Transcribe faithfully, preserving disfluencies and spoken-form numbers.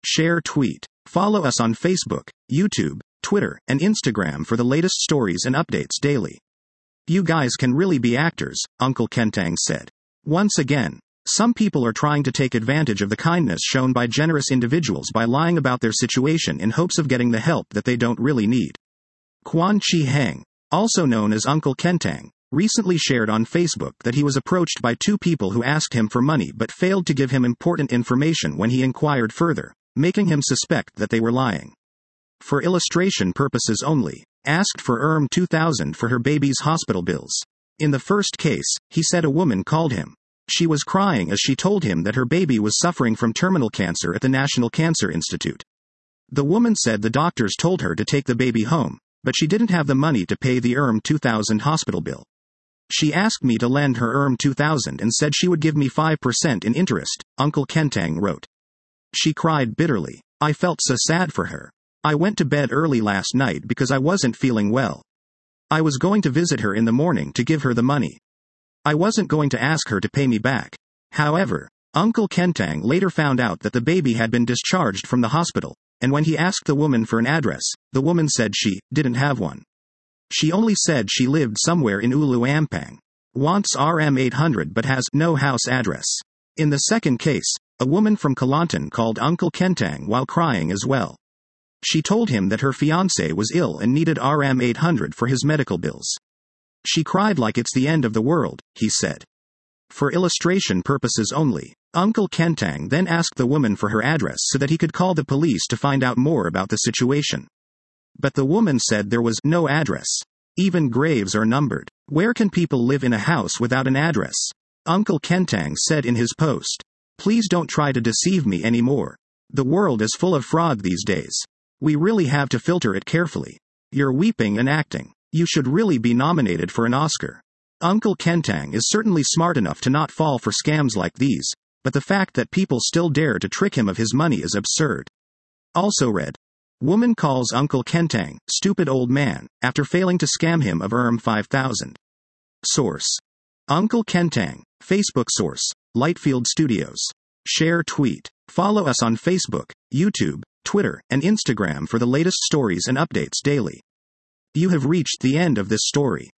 Share tweet. Follow us on Facebook, YouTube, Twitter, and Instagram for the latest stories and updates daily. You guys can really be actors, Uncle Kentang said. Once again, some people are trying to take advantage of the kindness shown by generous individuals by lying about their situation in hopes of getting the help that they don't really need. Quan Chi Hang, also known as Uncle Kentang, recently shared on Facebook that he was approached by two people who asked him for money but failed to give him important information when he inquired further, making him suspect that they were lying. For illustration purposes only, asked for E R M two thousand for her baby's hospital bills. In the first case, he said a woman called him. She was crying as she told him that her baby was suffering from terminal cancer at the National Cancer Institute. The woman said the doctors told her to take the baby home, but she didn't have the money to pay the E R M two thousand hospital bill. She asked me to lend her E R M two thousand and said she would give me five percent in interest, Uncle Kentang wrote. She cried bitterly. I felt so sad for her. I went to bed early last night because I wasn't feeling well. I was going to visit her in the morning to give her the money. I wasn't going to ask her to pay me back. However, Uncle Kentang later found out that the baby had been discharged from the hospital, and when he asked the woman for an address, the woman said she didn't have one. She only said she lived somewhere in Ulu Ampang. Wants E R M eight hundred but has no house address. In the second case, a woman from Kelantan called Uncle Kentang while crying as well. She told him that her fiancé was ill and needed E R M eight hundred for his medical bills. She cried like it's the end of the world, he said. For illustration purposes only, Uncle Kentang then asked the woman for her address so that he could call the police to find out more about the situation. But the woman said there was no address. Even graves are numbered. Where can people live in a house without an address? Uncle Kentang said in his post. Please don't try to deceive me anymore. The world is full of fraud these days. We really have to filter it carefully. You're weeping and acting. You should really be nominated for an Oscar. Uncle Kentang is certainly smart enough to not fall for scams like these, but the fact that people still dare to trick him of his money is absurd. Also read. Woman calls Uncle Kentang, stupid old man, after failing to scam him of E R M five thousand. Source. Uncle Kentang, Facebook source, Lightfield Studios. Share tweet. Follow us on Facebook, YouTube, Twitter, and Instagram for the latest stories and updates daily. You have reached the end of this story.